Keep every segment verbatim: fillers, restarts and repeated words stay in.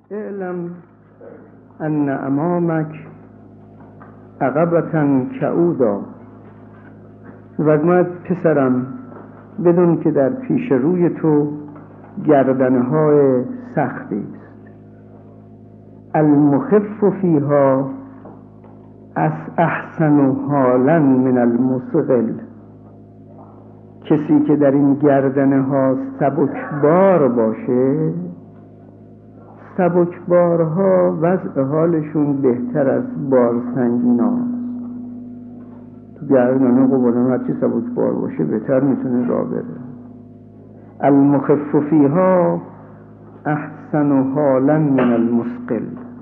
اعلم ان امامک عقبة کعودا. فرمود پسرم بدون که در پیش روی تو گردنه های سختی است. المخف فیها از احسن حالا من المثقل. کسی که در این گردنه ها سبکبار باشه، سبکبارها وضع حالشون بهتر از بار سنگیناست. تو گردنه قبولم هرچی سبکبار باشه بهتر میتونه راه بره. المخف فیها احسن حالا من المثقل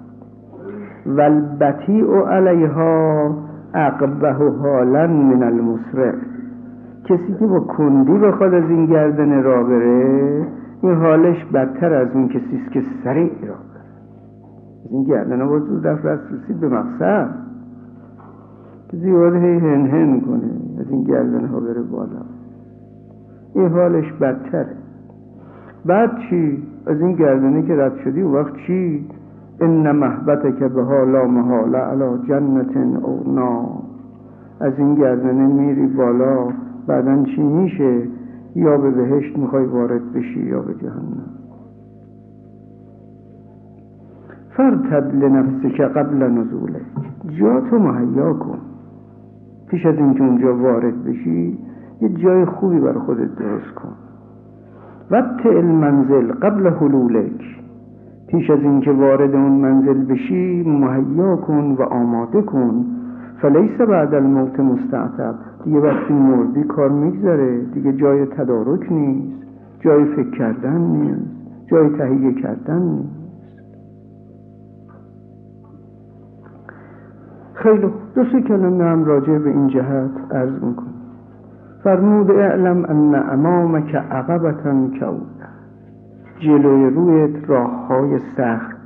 والبطیء علیها اقبح حالا من المسرع. کسی که با کندی بخواد از این گردنه راه بره، این حالش بدتر از اون کسی است که سریع راه بره. از این گردنه باید زود رفت رسید به مقصد. کسی باید هی هن هن کنه از این گردنه ها بره بالا، این حالش بدتره. بعد چی؟ از این گردنه که رد شدی اون وقت چی؟ ان محبتک بها لا محاله علی جنت او نار. از این گردنه میری بالا، بعدن چی میشه؟ یا به بهشت میخوای وارد بشی یا به جهنم. فرتب لنفسک قبل نزولک. جا تو مهیا کن پیش از اینکه اونجا وارد بشی، یه جای خوبی برای خودت درست کن. وابتع المنزل قبل حلولک. پیش از اینکه وارد اون منزل بشی مهیا کن و آماده کن. فلیس بعد الموت مستعتب. دیگه وقتی مردی کار میگذره، دیگه جای تدارک نیست، جای فکر کردن نیست، جای تهیه کردن نیست. خیلی خوب، دو سه کلمه هم راجع به این جهت عرض میکنم. فرمود اعلم ان امامک عقبة کعودا. جلوی رویت راه های سخت.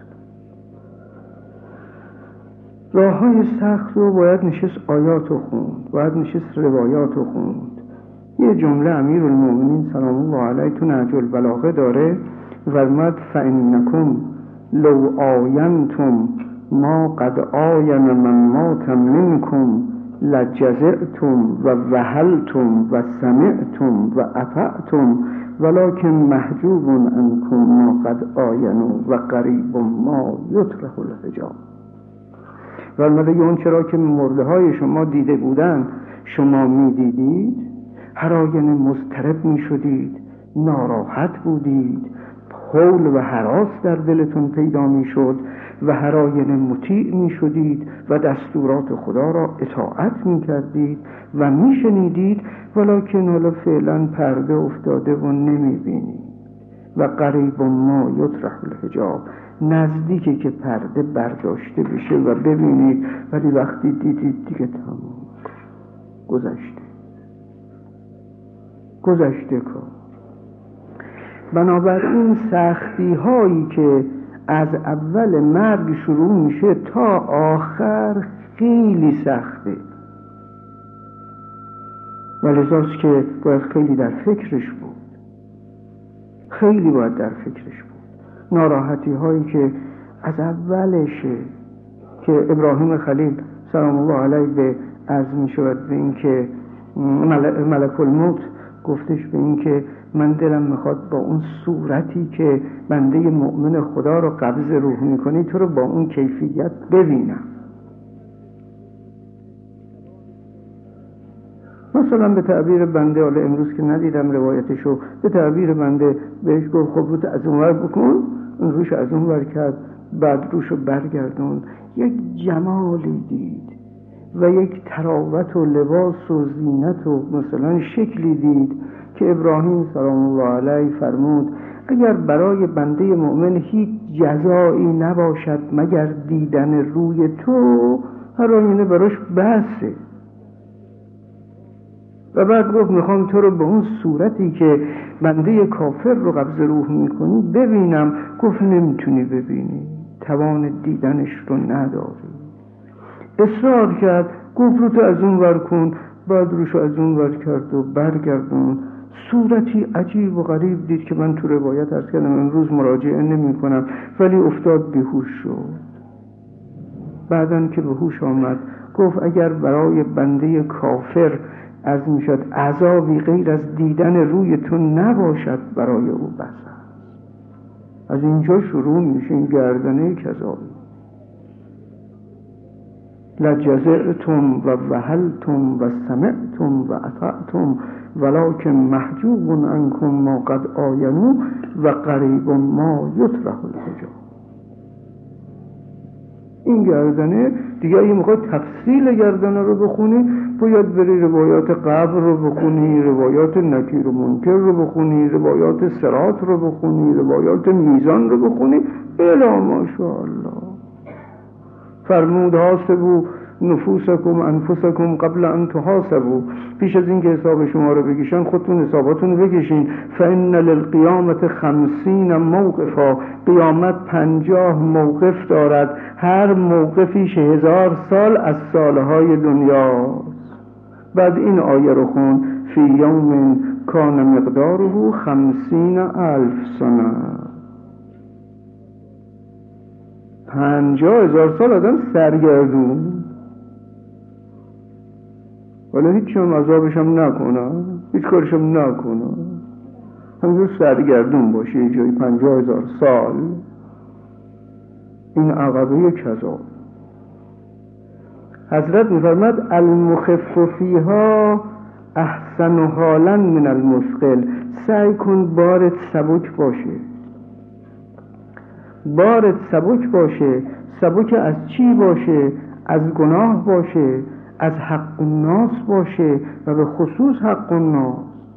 راه های سخت رو باید نشست آیات رو خوند، باید نشست روایات رو خوند. یه جمله امیرالمومنین سلام الله علیه تو نهج البلاغه داره، فرمود فانکم لو آینتم ما قد آین من مات منکم لجزعتم و وهلتم و سمعتم و اطعتم ولکن محجوب عنکم ما قد آینوا و قریب ما یطرح الحجاب. فرموده اون چرا که مرده های شما دیده بودن شما می دیدید، هر آینه مضطرب می شدید، ناراحت بودید، حول و هراس در دلتون پیدا می شد و هر آینه مطیع می شدید و دستورات خدا را اطاعت می کردید و می شنیدید، ولکن حالا فعلا پرده افتاده و نمی بینید. و قریب ما یطرح الحجاب. نزدیکه که پرده برداشته بشه و ببینید، ولی وقتی دیدید دیگه تمام گذشته گذشته کار. بنابراین سختی هایی که از اول مرگ شروع میشه تا آخر خیلی سخته، ولذاست که باید خیلی در فکرش بود، خیلی باید در فکرش بود. ناراحتی هایی که از اولشه که ابراهیم خلیل سلام الله علیه به عرض می شود به این که ملک الموت گفتش به این که من دلم میخواد با اون صورتی که بنده مؤمن خدا رو قبض روح میکنی تو رو با اون کیفیت ببینم. مثلا به تعبیر بنده، حالا امروز که ندیدم روایتشو، به تعبیر بنده بهش گفت خب روت از اون ور بکن، اون روش از اون ور کرد، بعد روشو برگردون. یک جمالی دید و یک تراوت و لباس و زینت و مثلا شکلی دید که ابراهیم سلام الله علیه فرمود اگر برای بنده مؤمن هیچ جزایی نباشد مگر دیدن روی تو، هر آینه براش بسه. و بعد گفت میخوام تو رو به اون صورتی که بنده کافر رو قبض روح میکنی ببینم. گفت نمیتونی ببینی، توان دیدنش رو نداری. اصرار کرد، گفت رو تو از اون ور کن، بعد روشو از اون ور کرد و برگردون. صورتی عجیب و غریب دید که من تو روایت عرض کردم امروز مراجعه نمی کنم، ولی افتاد بیهوش شد. بعدن که به هوش آمد گفت اگر برای بنده کافر عرض می شد عذابی غیر از دیدن روی تو نباشد برای او بس است. از اینجا شروع میشه این گردنه کذابی. لجزعتم و وهلتم و سمعتم و اطعتم ولکن محجوب عنکم ما قد آینوا و قریب ما یطرح الحجاب. این گردنه دیگه اگه میخواد تفصیل گردنه رو بخونی باید بری روایات قبر رو بخونی، روایات نکیر و منکر رو بخونی، روایات صراط رو بخونی، روایات میزان رو بخونی. الا ماشاءالله فرمود حاسبوا نفوسکم انفسکم قبل ان تحاسبوا. پیش از این که حساب شما رو بکشن خودتون حساباتون رو بکشین. فإن للقیامت خمسین موقفا، قیامت پنجاه موقف دارد، هر موقفیش هزار سال از سالهای دنیاست. بعد این آیه رو خون فی یوم کان مقداره خمسین الف سنه. پنجاه هزار سال آدم سرگردون، ولی هیچ هم عذابش هم نکنه، هیچ کارش هم نکنه، همینجور سرگردون باشه یه جایی پنجاه هزار سال. این عقبه کذاب. حضرت می‌فرماد المخف فیها احسن حالا من المثقل. سعی کن بارت سبک باشه، بارت سبک باشه. سبک از چی باشه؟ از گناه باشه، از حق الناس باشه و به خصوص حق الناس.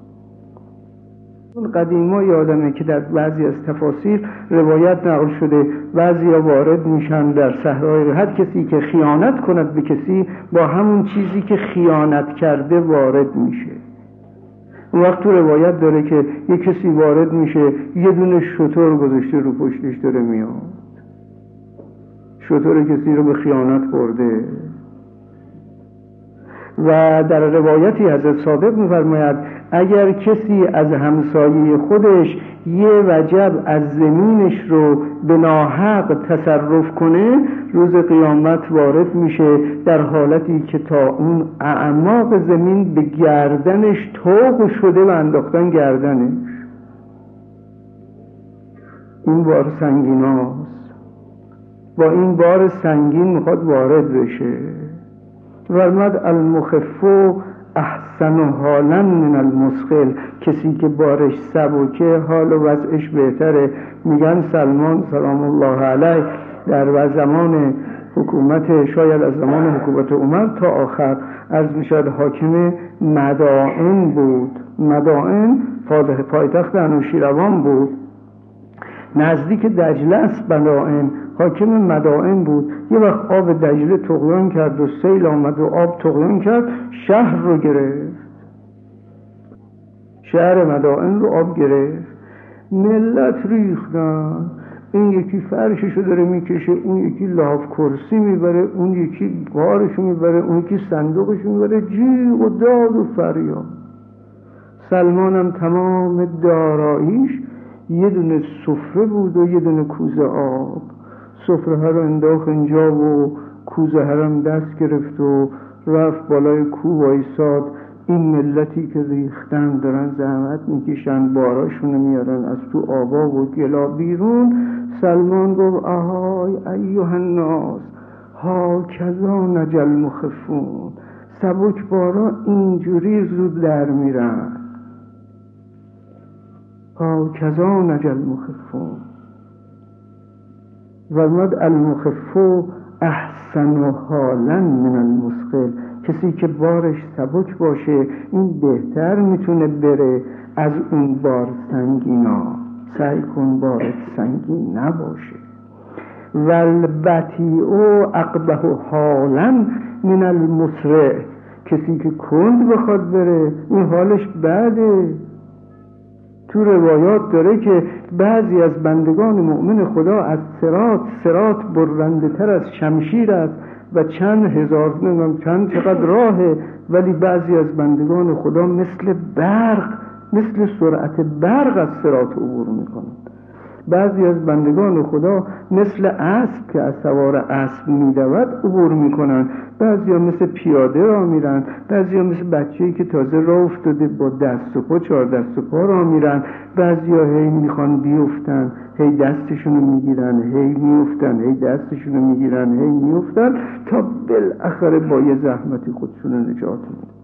اون قدیما یادمه که در بعضی از تفاسیر روایت نقل شده بعضی ها وارد میشن در صحرای، هر کسی که خیانت کند به کسی با همون چیزی که خیانت کرده وارد میشه. اون وقت تو روایت داره که یه کسی وارد میشه یه دونه شتر گذاشته رو پشتش داره میاد، شتر کسی رو به خیانت برده. و در روایتی حضرت صادق می‌فرماید اگر کسی از همسایه خودش یه وجب از زمینش رو به ناحق تصرف کنه روز قیامت وارد میشه در حالتی که تا اون اعماق زمین به گردنش طوق شده و انداختن گردنش. این بار سنگین هاست، با این بار سنگین میخواد وارد بشه. فرمود المخف احسن حالا من المثقل. کسی که بارش سبکه حال و وضعش بهتره. میگن سلمان سلام الله علیه در زمان حکومت، شاید از زمان حکومت عمر تا آخر، عرض میشد حاکم مدائن بود. مدائن پایتخت انوشیروان بود، نزدیک دجله است. مدائن حاکم مدائن بود. یه وقت آب دجله طغیان کرد و سیل آمد و آب طغیان کرد، شهر رو گرفت، شهر مدائن رو آب گرفت. ملت ریختن، این یکی فرششو داره میکشه، اون یکی لاف کرسی میبره، اون یکی بارشو میبره، اون یکی صندوقشو میبره، جیغ و داد و فریاد. سلمانم تمام داراییش یه دونه سفره بود و یه دونه کوزه آب. سفره ها رو انداخت اینجا و کوزه ها رو دست گرفت و رفت بالای کوه وایساد. این ملتی که ریختن دارن زحمت میکشن، باراشونو میارن از تو آبا و گلا بیرون. سلمان گفت آهای ایها الناس هاکذا نجی المخفون. سبک بارا اینجوری زود در میرن. هاکذا نجی المخفون. فرمود المخف احسن حالا من المثقل. کسی که بارش سبک باشه این بهتر میتونه بره از اون بار سنگینا. سعی کن بارت سنگین نباشه. والبطیء اقبح حالا من المسرع. کسی که کند بخواد بره این حالش بده. تو روایات داره که بعضی از بندگان مؤمن خدا از صراط صراط برنده تر از شمشیر است و چند هزار نمیدونم چند چقدر راهه، ولی بعضی از بندگان خدا مثل برق مثل سرعت برق از صراط عبور میکنن. بعضی از بندگان خدا مثل اسب که از سوار اسب میدود عبور میکنن، بعضی ها مثل پیاده راه میرن، بعضی ها مثل بچه‌ای که تازه راه افتاده با دست و پا چهار دست و پا راه میرن، بعضی ها هی میخوان بیفتن هی دستشونو میگیرن، هی میفتن هی دستشونو میگیرن، هی میفتن تا بالاخره با یه زحمتی خودشونو نجات میدن.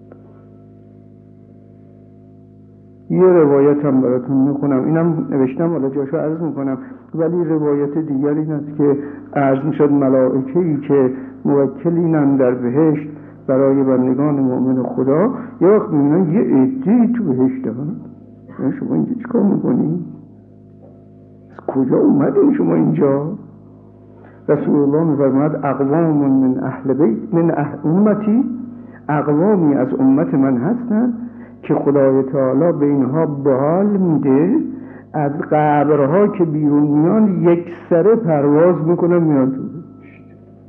یه روایت هم براتون میخونم، اینم نوشتم حالا جاشو عرض میکنم، ولی روایت دیگر این است که عرض میشد ملائکه‌ای که موکلینن در بهشت برای بندگان مؤمن خدا یه وقت میبینن یه عده‌ای تو بهشت هست. شما اینجا چیکار میکنی؟ از کجا اومدین شما اینجا؟ رسول الله میفرماید اقوام من اهل بیت من اهل امتی، اقوامی از امت من هستن که خدای تعالی به اینها بال میده، از قبرها که بیرون میان یک سره پرواز میکنن میان تو بهشت.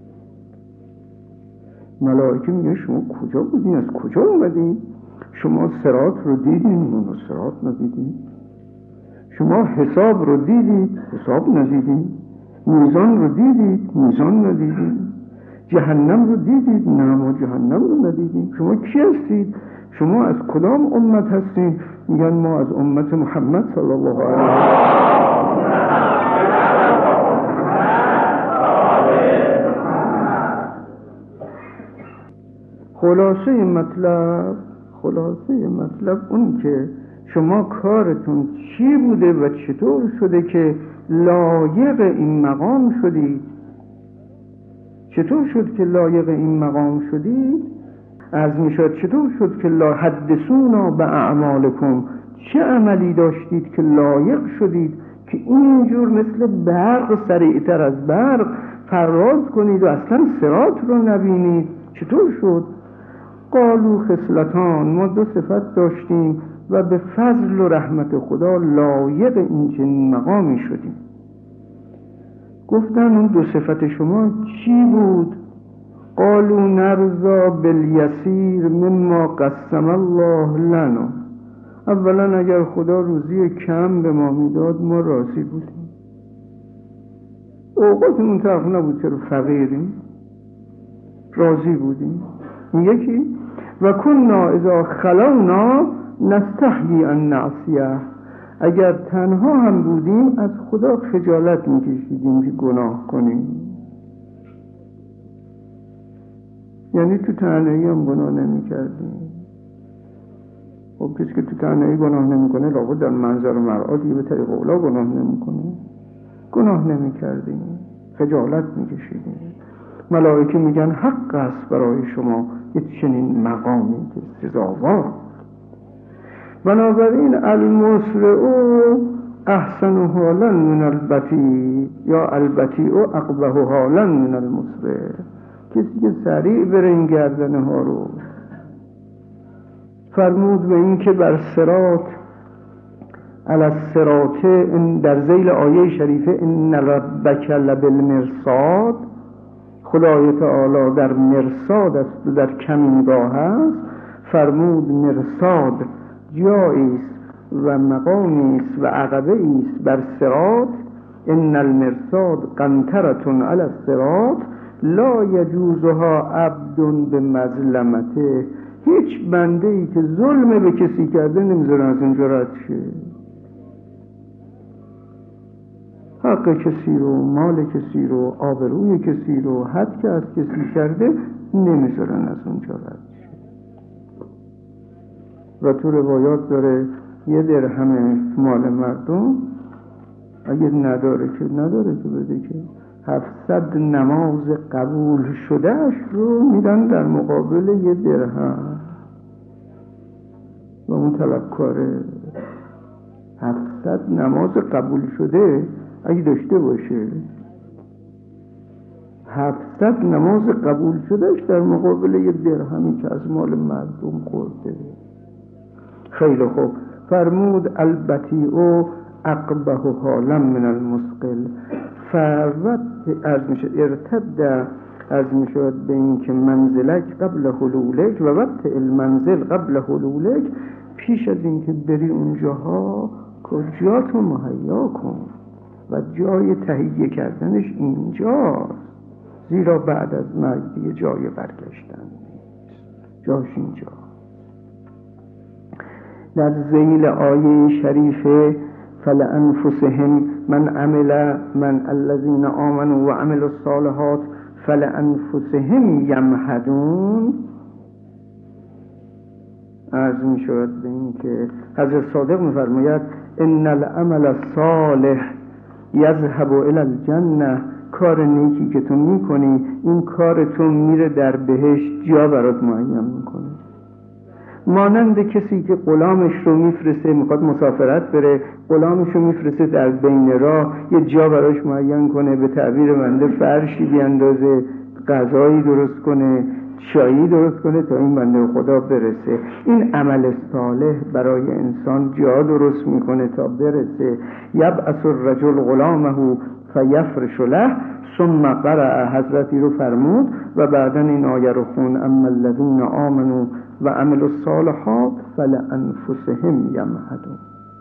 ملائکه میگه شما کجا بودین؟ از کجا اومدین؟ شما صراط رو دیدین؟ اونو صراط ندیدین. شما حساب رو دیدید؟ حساب ندیدین. میزان رو دیدید؟ میزان ندیدین. جهنم رو دیدید؟ نه ما جهنم رو ندیدیم. شما کی هستید؟ شما از کدام امت هستید؟ میگن ما از امت محمد صلی الله علیه و خلاصه مطلب خلاصه مطلب اون که شما کارتون چی بوده و چطور شده که لایق این مقام شدید؟ چطور شد که لایق این مقام شدید؟ عرض می شد چطور شد که لا حدثونا به اعمالکم، چه عملی داشتید که لایق شدید که اینجور مثل برق سریعتر از برق پرواز کنید و اصلا صراط رو نبینید؟ چطور شد؟ قالوا خصلتان، ما دو صفت داشتیم و به فضل و رحمت خدا لایق این چنین مقامی شدیم. گفتن اون دو صفت شما چی بود؟ قالوا نرضا بالیسیر مما قسم الله لنا، اولا اگر خدا روزی کم به ما میداد ما راضی بودیم، اوقاتمون طرف نبود چرا فقیریم، راضی بودیم. یکی و کنا اذا خلونا نستحیی ان نعصیه، اگر تنها هم بودیم از خدا خجالت میکشیدیم که گناه کنیم. یعنی تو تنهایی هم گناه نمی کردیم. خب کسی که تو تنهایی گناه نمی کنه لابد در منظر و مرعا دیگه به طریق اولا گناه نمی کنه. گناه نمی کردیم، خجالت می کشیدیم. ملائکه میگن حق است برای شما یه چنین مقامی که سزاوار. بنابراین المسرع احسن حالا من البطیء یا البطیء اقبح حالا من المسرع، کسی که سریع بره این گردنه ها رو. فرمود به این که بر صراط علی الصراط در ذیل آیه شریفه ان ربک لبالمرصاد، خدای تعالی در مرصاد است و در کمینگاه است. فرمود مرصاد جایی است و مقامی است و عقبه است بر صراط. ان المرصاد قنطرة علی الصراط لا یجوزها عبد بمظلمته، هیچ بنده ای که ظلم به کسی کرده نمیذاره از اینجا رد شه. حق کسی رو، مال کسی رو، آبروی کسی رو، حد که از کسی کرده نمیذارن از اونجا رد شه. و تو روایات داره یه درهم مال مردم اگه نداره که نداره که بده که هفتصد نماز قبول شدهش رو میدن در مقابل یه درهم و اون طلبکاره. هفتصد نماز قبول شده اگه داشته باشه، هفتصد نماز قبول شدهش در مقابل یه درهمی که از مال مردم خورده. خیلی خوب. فرمود البطیء اقبح حالا من المثقل، فروت از میشد ارتد از میشد به این که منزلک قبل حلولک و وقت المنزل قبل حلولک، پیش از اینکه بری اونجاها کجاتو مهیا کن و جای تهیه کردنش اینجاست، زیرا بعد از مرگ دیگه جای برگشتن نیست، جاش اینجا. در ذیل آیه شریفه فلأنفسهم من عمل من الذين آمنوا وعملوا الصالحات فلأنفسهم یمهدون عرض می شود به این که حضرت صادق می فرماید ان العمل الصالح یذهب الی الجنه، کار نیکی که تو می کنی این کار تو میره در بهشت، جا برات معین میکنه. مانند کسی که غلامش رو میفرسته، میخواد مسافرت بره، غلامش رو میفرسته در بین راه یه جا براش معین کنه، به تعبیر بنده فرشی بیاندازه، غذایی درست کنه، چایی درست کنه تا این بنده خدا برسه. این عمل صالح برای انسان جا درست میکنه تا برسه. یبعث الرجل غلامه فیفرش له ثم قرأ، حضرتی رو فرمود و بعدا این آیه رو خون اما الذین آمنوا و عملوا الصالحات فلأنفسهم یمهدون.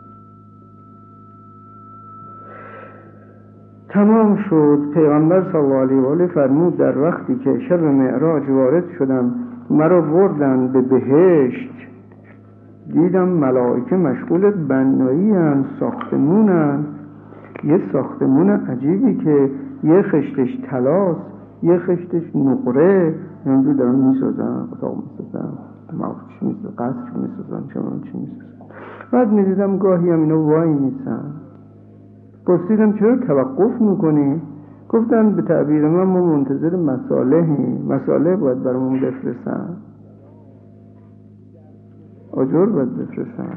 تمام شد. پیغمبر صلی الله علیه و آله فرمود در وقتی که شب معراج وارد شدم، مرا بردن به بهشت، دیدم ملائکه مشغول بنایی ان، ساختمون ان. یه ساختمون عجیبی که یه خشتش طلاست، یه خشتش نقره، اینجور دارن میسازن، اتاق میسازن، موقعش میسازن، قصر میسازن، چمون چی میسازن. بعد میدیدم گاهی هم اینو وای میسن. پرسیدم چرا توقف میکنی؟ گفتن به تعبیر من ما منتظر مصالحی، مصالح باید برامون بفرستن، آجر باید بفرستن.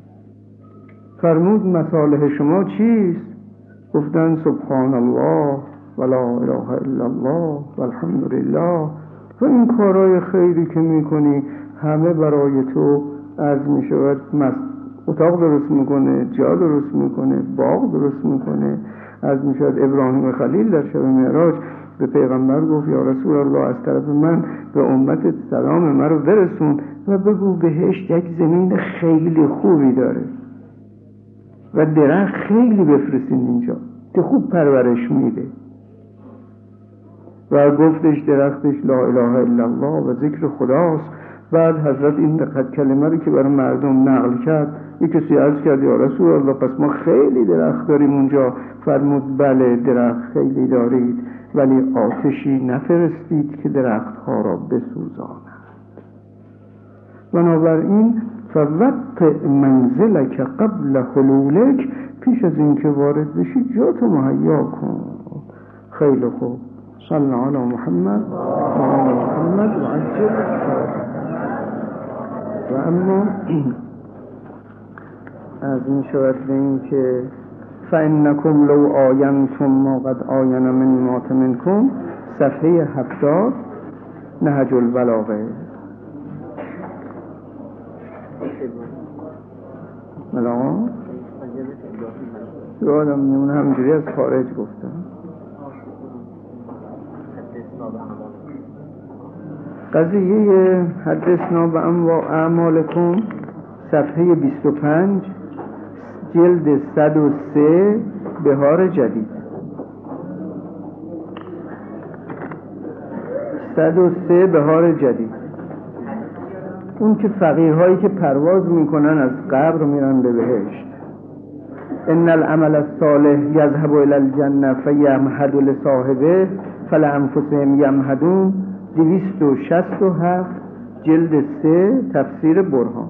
فرمود مصالح شما چیست؟ گفتن سبحان الله و لا اله الا الله و الحمد لله. و این کارهای خیری که میکنی همه برای تو عرض میشود، اتاق درست میکنه، جا درست میکنه، باغ درست میکنه. عرض میشود ابراهیم خلیل در شب معراج به پیغمبر گفت یا رسول الله از طرف من به امت سلام من رو برسون و بگو بهشت یک زمین خیلی خوبی داره و درخت خیلی بفرستین اینجا که خوب پرورش میده. و گفتش درختش لا اله الا الله و ذکر خداست. بعد حضرت این دقیق کلمه رو که برای مردم نقل کرد، یک کسی عرض کرد یا رسول الله پس ما خیلی درخت داریم اونجا. فرمود بله درخت خیلی دارید، ولی آتشی نفرستید که درخت ها را بسوزاند. بنابراین فوقت منزلک قبل حلولک، پیش از این که وارد بشی جاتو مهیا کن. خیلی خوب. صلی علی محمد و آل محمد و عجل. و اما از این شود به این که فَإِنَّكُمْ لَوْ آینتم ما قد آین من مات منکم، صفحه هفتاد، نهج البلاغه. بلاغه یادم میمونه همجوری از خارج گفتم. قضیه حدثنا به اعمالکم، صفحه بیست و پنج، جلد صد و سه، بهار جدید. صد و سه بهار جدید. اون که فقیرهایی که پرواز میکنن از قبر میرن به بهشت. ان العمل الصالح یذهب الی الجنه فیمهد لصاحبه فلانفسهم یمهدون. دویست و شصت و هفت، جلد سه، تفسیر برهان.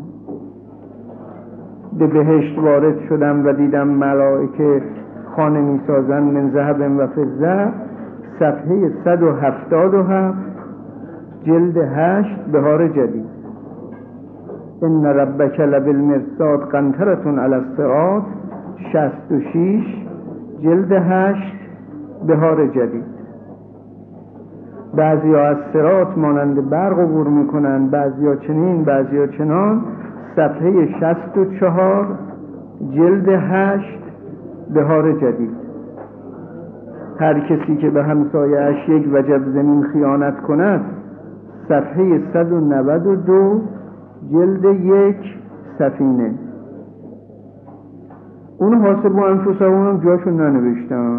به بهشت وارد شدم و دیدم ملائکه خانه می سازن من ذهب و فضه، صفحه صد و هفتاد و هفت، جلد هشت، بهار جدید. ان ربک لبالمرصاد قنطرة علی الصراط، شصت و شش، جلد هشت، بهار جدید. بعضی ها از صراط مانند برق عبور میکنن، بعضی ها چنین، بعضی ها چنان، صفحه شصت و چهار، جلد هشت، بهار جدید. هر کسی که به همسایه‌اش یک وجب زمین خیانت کند، صفحه صد و نود و دو، جلد یک، سفینه. اونو حاسب و انفسهم جاشون ننوشتم،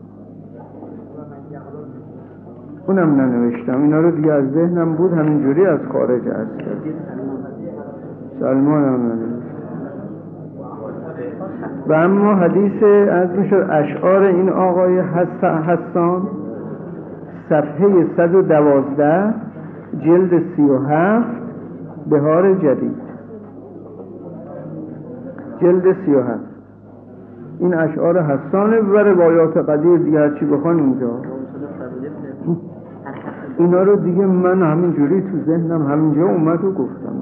اونم ننوشتم، اینا رو دیگه از ذهنم بود، همینجوری از خارج هست. سلمان هم ننوشتم. و اما حدیث از میشد اشعار این آقای حسان صفحه صد و دوازده جلد سی و هفت بهار جدید، جلد سی و هفت. این اشعار حسانه و روایات قدیر دیگه هرچی بخوان اینجا. اینا رو دیگه من همینجوری تو ذهنم همینجا اومد و گفتم.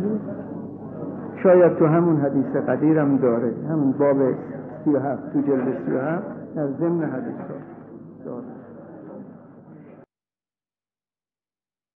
شاید تو همون حدیث قدیرم داره، همون باب سی و هفت تو جلد سی و هفت در ضمن حدیث